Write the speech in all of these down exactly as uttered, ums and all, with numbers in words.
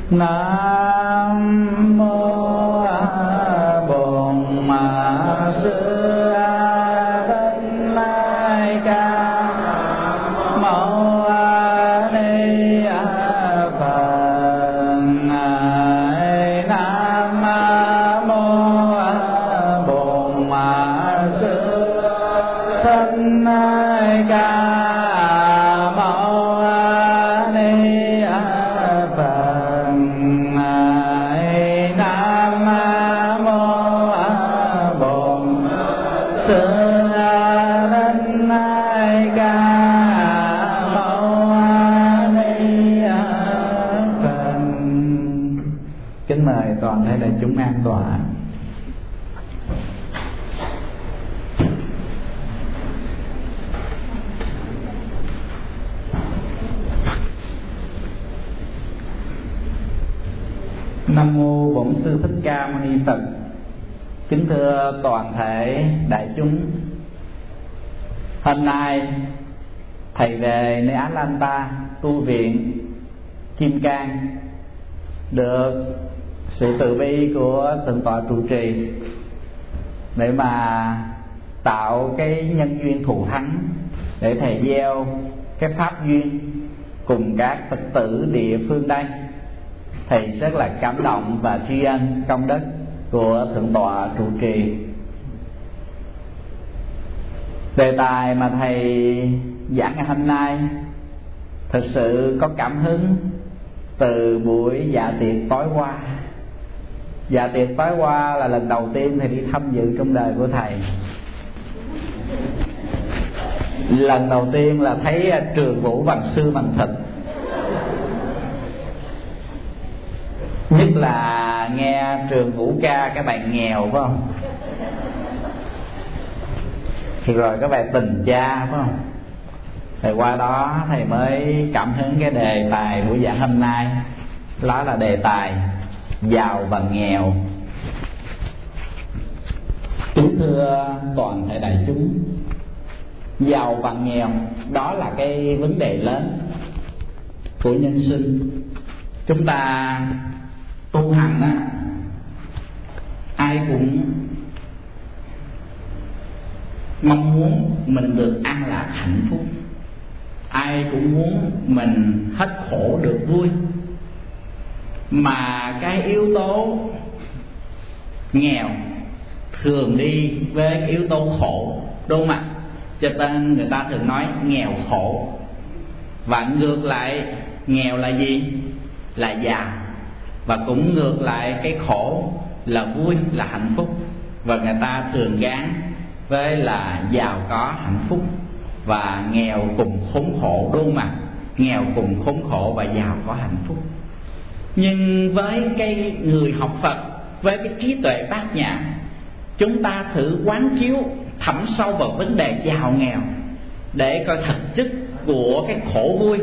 Nam mô Bổn Sư Thích Ca Mâu Ni Phật. Nam mô Bổn Sư Thích Ca toàn thể đại chúng an tọa. Nam mô Bổn Sư Thích Ca Mâu Ni Phật. Kính thưa toàn thể đại chúng, hôm nay thầy về nơi Atlanta, tu viện Kim Cang, được sự từ bi của Thượng tọa trụ trì để mà tạo cái nhân duyên thù thắng để thầy gieo cái pháp duyên cùng các Phật tử địa phương đây. Thầy rất là cảm động và tri ân công đức của Thượng tọa trụ trì. Đề tài mà thầy giảng ngày hôm nay thực sự có cảm hứng từ buổi dạ tiệc tối qua. Dạ tiệc tối qua là lần đầu tiên thầy đi tham dự trong đời của thầy. Lần đầu tiên là thấy trường vũ bằng xương bằng thịt, nhất là nghe trường vũ ca cái bài nghèo, phải không? Thì rồi cái bài tình cha, phải không? Thì qua đó thầy mới cảm hứng cái đề tài buổi giảng hôm nay, đó là đề tài giàu và nghèo. Kính thưa toàn thể đại chúng, giàu và nghèo đó là cái vấn đề lớn của nhân sinh. Chúng ta tu hành á, ai cũng mong muốn mình được an lạc hạnh phúc, ai cũng muốn mình hết khổ được vui. Mà cái yếu tố nghèo thường đi với cái yếu tố khổ, đúng không ạ? Cho nên người ta thường nói nghèo khổ. Và ngược lại, nghèo là gì? Là giàu. Và cũng ngược lại, cái khổ là vui, là hạnh phúc. Và người ta thường gán với là giàu có hạnh phúc và nghèo cùng khốn khổ, đúng không ạ? Nghèo cùng khốn khổ và giàu có hạnh phúc. Nhưng với cái người học Phật, với cái trí tuệ bát nhã, chúng ta thử quán chiếu thẩm sâu vào vấn đề giàu nghèo để coi thực chất của cái khổ vui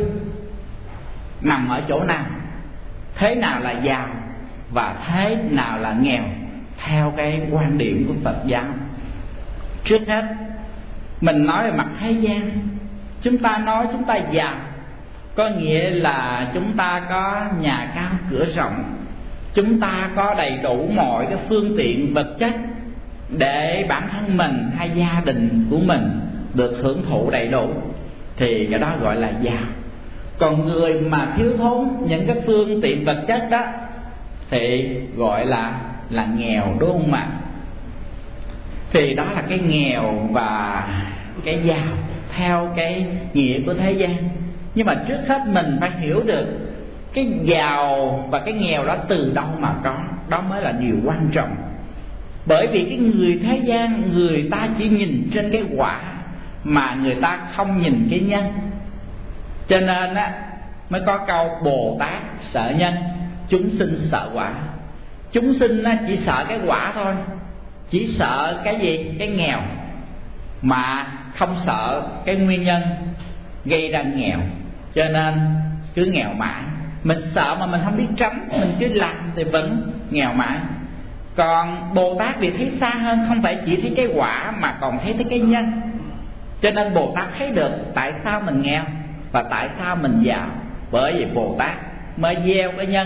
nằm ở chỗ nào, thế nào là giàu và thế nào là nghèo theo cái quan điểm của Phật giáo. Trước hết mình nói về mặt thế gian. Chúng ta nói chúng ta giàu có nghĩa là chúng ta có nhà cao cửa rộng, chúng ta có đầy đủ mọi cái phương tiện vật chất để bản thân mình hay gia đình của mình được hưởng thụ đầy đủ, thì cái đó gọi là giàu. Còn người mà thiếu thốn những cái phương tiện vật chất đó thì gọi là là nghèo, đúng không ạ? Thì đó là cái nghèo và cái giàu theo cái nghĩa của thế gian. Nhưng mà trước hết mình phải hiểu được cái giàu và cái nghèo đó từ đâu mà có. Đó mới là điều quan trọng. Bởi vì cái người thế gian, người ta chỉ nhìn trên cái quả mà người ta không nhìn cái nhân. Cho nên á mới có câu Bồ Tát sợ nhân, chúng sinh sợ quả. Chúng sinh á, chỉ sợ cái quả thôi, chỉ sợ cái gì? Cái nghèo, mà không sợ cái nguyên nhân gây ra nghèo. Cho nên cứ nghèo mãi. Mình sợ mà mình không biết tránh, mình cứ làm thì vẫn nghèo mãi. Còn Bồ Tát thì thấy xa hơn, không phải chỉ thấy cái quả mà còn thấy tới cái nhân. Cho nên Bồ Tát thấy được tại sao mình nghèo và tại sao mình giàu. Bởi vì Bồ Tát mới gieo cái nhân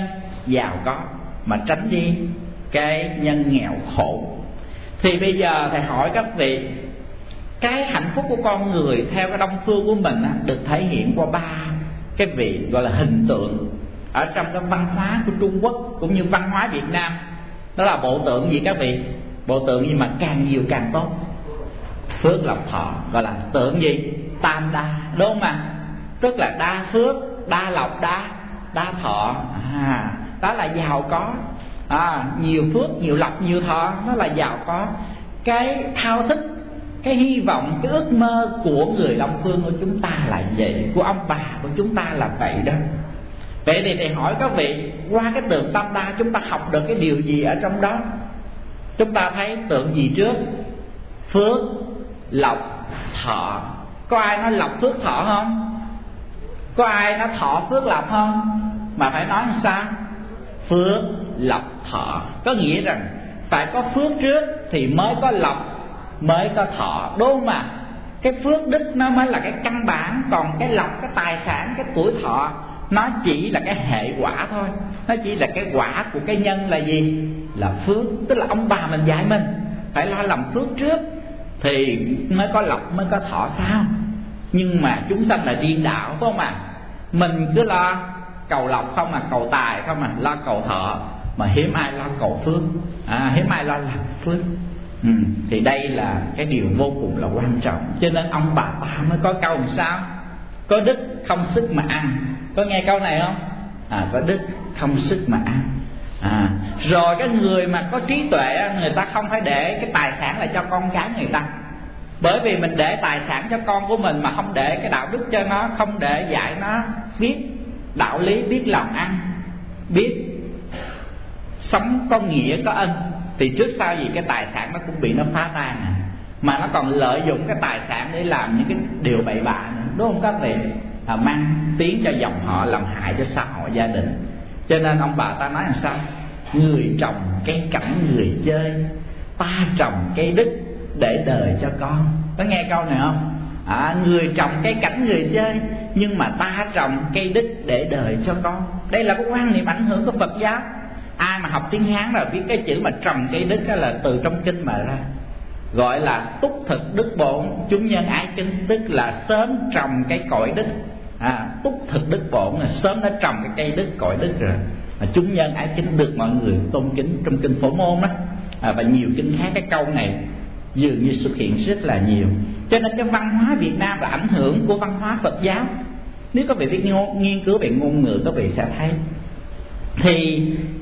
giàu có, mà tránh đi cái nhân nghèo khổ. Thì bây giờ thầy hỏi các vị, cái hạnh phúc của con người theo cái đông phương của mình á, được thể hiện qua ba cái vị gọi là hình tượng ở trong cái văn hóa của Trung Quốc cũng như văn hóa Việt Nam. Đó là bộ tượng gì các vị? Bộ tượng gì mà càng nhiều càng tốt? Phước lộc thọ, gọi là tượng gì? Tam đa, đúng không ạ? Rất là đa phước, đa lộc, đa đa thọ. À, đó là giàu có. À, nhiều phước, nhiều lộc, nhiều thọ, đó là giàu có. Cái thao thức, cái hy vọng, cái ước mơ của người Đông phương của chúng ta là vậy, của ông bà của chúng ta là vậy đó. Vậy thì thầy hỏi các vị, qua cái tượng tam đa chúng ta học được cái điều gì ở trong đó? Chúng ta thấy tượng gì trước? Phước, lộc, thọ. Có ai nói lộc phước thọ không? Có ai nói thọ phước lộc không? Mà phải nói làm sao? Phước, lộc, thọ. Có nghĩa rằng phải có phước trước thì mới có lộc, mới có thọ, đúng không ạ? Cái phước đức nó mới là cái căn bản, còn cái lộc, cái tài sản, cái tuổi thọ nó chỉ là cái hệ quả thôi. Nó chỉ là cái quả của cái nhân là gì? Là phước. Tức là ông bà mình dạy mình phải lo làm phước trước thì mới có lộc, mới có thọ sao? Nhưng mà chúng sanh là điên đảo, phải không ạ? À? Mình cứ lo cầu lộc không à, cầu tài không à, lo cầu thọ, mà hiếm ai lo cầu phước, à, hiếm ai lo làm phước. Ừ, thì đây là cái điều vô cùng là quan trọng. Cho nên ông bà ta mới có câu làm sao? Có đức không sức mà ăn. Có nghe câu này không? À, có đức không sức mà ăn. À, rồi cái người mà có trí tuệ, người ta không phải để cái tài sản lại cho con cái người ta. Bởi vì mình để tài sản cho con của mình mà không để cái đạo đức cho nó, không để dạy nó biết đạo lý, biết lòng ăn, biết sống có nghĩa, có ân, thì trước sau gì cái tài sản nó cũng bị nó phá tan à. Mà nó còn lợi dụng cái tài sản để làm những cái điều bậy bạ nữa, đúng không các vị? À, mang tiếng cho dòng họ, làm hại cho xã hội gia đình. Cho nên ông bà ta nói làm sao? Người trồng cây cảnh người chơi, ta trồng cây đức để đời cho con. Có nghe câu này không? À, người trồng cây cảnh người chơi, nhưng mà ta trồng cây đức để đời cho con. Đây là cái quan niệm ảnh hưởng của Phật giáo. Ai mà học tiếng Hán là biết cái chữ mà trồng cây đức là từ trong kinh mà ra, gọi là túc thực đức bổn chúng nhân ái kính, tức là sớm trồng cây cội đức. À, túc thực đức bổn là sớm đã trồng cái cây đức, cội đức rồi. À, chúng nhân ái kính được mọi người tôn kính trong kinh Phổ Môn đó. À, và nhiều kinh khác cái câu này dường như xuất hiện rất là nhiều. Cho nên cái văn hóa Việt Nam là ảnh hưởng của văn hóa Phật giáo. Nếu các vị biết nghiên cứu về ngôn ngữ, các vị sẽ thấy thì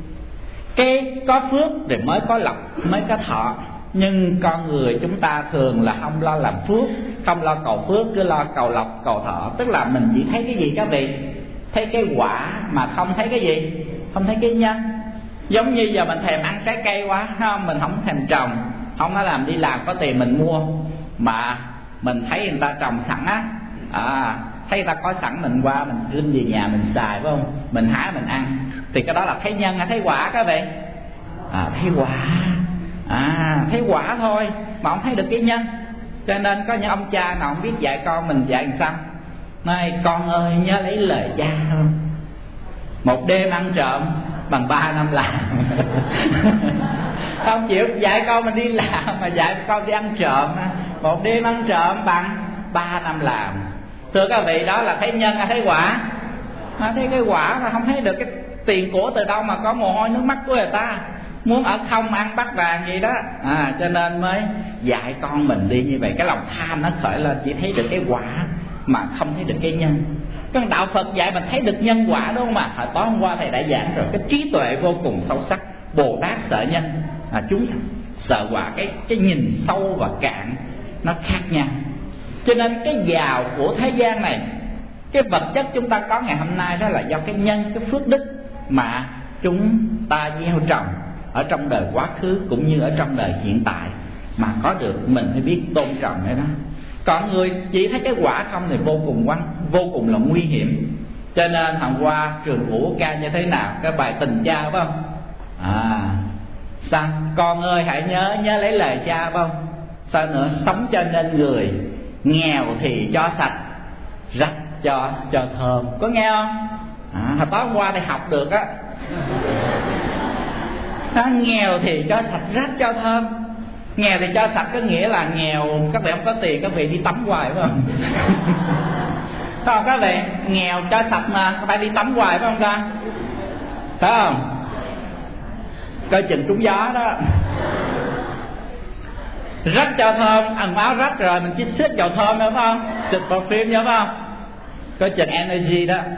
cái có phước thì mới có lộc, mới có thọ. Nhưng con người chúng ta thường là không lo làm phước, không lo cầu phước, cứ lo cầu lộc, cầu thọ. Tức là mình chỉ thấy cái gì các vị? Thấy cái quả mà không thấy cái gì? Không thấy cái nhân. Giống như giờ mình thèm ăn trái cây quá, không? Mình không thèm trồng, không có làm đi làm có tiền mình mua, mà mình thấy người ta trồng sẵn á, à, thấy người ta có sẵn mình qua mình rinh về nhà mình xài, phải không? Mình hái mình ăn, thì cái đó là thấy nhân hay thấy quả các vị? À, thấy quả. À, thấy quả thôi mà không thấy được cái nhân. Cho nên có những ông cha nào không biết dạy con mình dạy làm sao? Nói con ơi nhớ lấy lời cha không? Một đêm ăn trộm bằng ba năm làm. Không chịu dạy con mình đi làm mà dạy con đi ăn trộm. Một đêm ăn trộm bằng ba năm làm. Thưa các vị, đó là thấy nhân hay thấy quả? Mà thấy cái quả mà không thấy được cái tiền của từ đâu mà có mồ hôi nước mắt của người ta. Muốn ở không ăn bắt vàng gì đó. À, cho nên mới dạy con mình đi như vậy. Cái lòng tham nó khởi lên, chỉ thấy được cái quả mà không thấy được cái nhân. Còn đạo Phật dạy mình thấy được nhân quả, đúng không ạ? Hồi tối hôm qua thầy đã giảng rồi, cái trí tuệ vô cùng sâu sắc. Bồ Tát sợ nhân, à, chúng sợ quả. Cái cái nhìn sâu và cạn nó khác nhau. Cho nên cái giàu của thế gian này, cái vật chất chúng ta có ngày hôm nay đó là do cái nhân, cái phước đức mà chúng ta gieo trồng ở trong đời quá khứ cũng như ở trong đời hiện tại mà có được. Mình phải biết tôn trọng cái đó. Còn người chỉ thấy cái quả không thì vô cùng quan, vô cùng là nguy hiểm. Cho nên hôm qua Trường Vũ ca như thế nào? Cái bài tình cha phải không? À, sao? Con ơi hãy nhớ, nhớ lấy lời cha phải không? Sao nữa? Sống cho nên người, nghèo thì cho sạch, rách cho cho thơm. Có nghe không? À, hồi tối hôm qua thì học được á. Đó, nghèo thì cho sạch rách cho thơm. Nghèo thì cho sạch có nghĩa là nghèo các vị không có tiền, các vị đi tắm hoài phải không? Không, các vị nghèo cho sạch mà phải đi tắm hoài phải không ta? Phải không? Coi chừng trúng gió đó. Rách cho thơm, ăn áo rách rồi mình chỉ xịt dầu thơm nữa phải không? Xịt perfume nữa phải không? Coi chừng energy đó.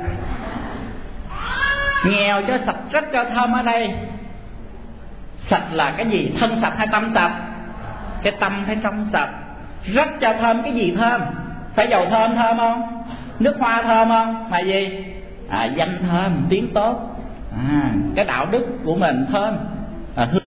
Nghèo cho sạch rách cho thơm ở đây. Sạch là cái gì? Thân sạch hay tâm sạch? Cái tâm phải trong sạch. Rách cho thơm cái gì thơm? Phải dầu thơm thơm không? Nước hoa thơm không? Mà gì? À, danh thơm, tiếng tốt. À, cái đạo đức của mình thơm. À,